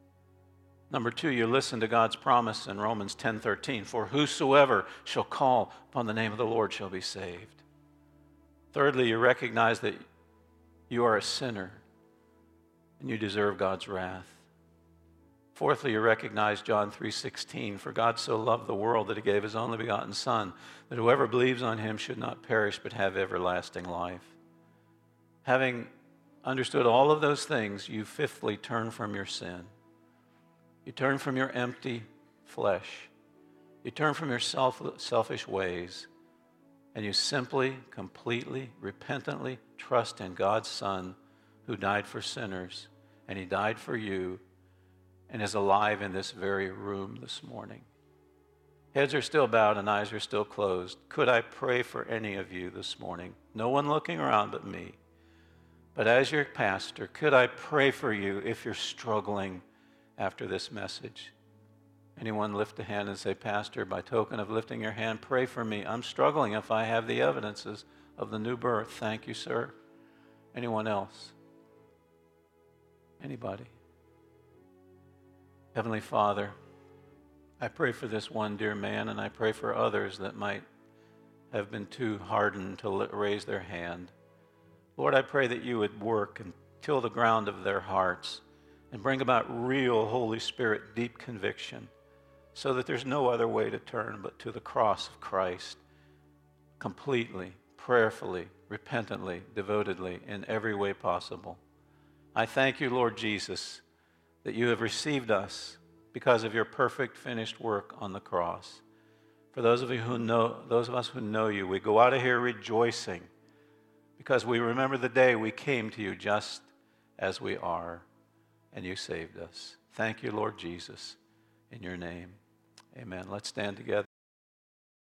Number two, you listen to God's promise in Romans 10:13, for whosoever shall call upon the name of the Lord shall be saved. Thirdly, you recognize that you are a sinner and you deserve God's wrath. Fourthly, you recognize John 3:16, for God so loved the world that he gave his only begotten Son, that whoever believes on him should not perish but have everlasting life. Having understood all of those things, you fifthly turn from your sin. You turn from your empty flesh. You turn from your selfish ways. And you simply, completely, repentantly trust in God's Son who died for sinners. And he died for you and is alive in this very room this morning. Heads are still bowed and eyes are still closed. Could I pray for any of you this morning? No one looking around but me. But as your pastor, could I pray for you if you're struggling after this message? Anyone lift a hand and say, Pastor, by token of lifting your hand, pray for me. I'm struggling if I have the evidences of the new birth. Thank you, sir. Anyone else? Anybody? Heavenly Father, I pray for this one dear man, and I pray for others that might have been too hardened to raise their hand. Lord, I pray that you would work and till the ground of their hearts and bring about real Holy Spirit deep conviction so that there's no other way to turn but to the cross of Christ, completely, prayerfully, repentantly, devotedly, in every way possible. I thank you, Lord Jesus, that you have received us because of your perfect finished work on the cross. For those of us who know you, we go out of here rejoicing because we remember the day we came to you just as we are, and you saved us. Thank you, Lord Jesus, in your name. Amen. Let's stand together.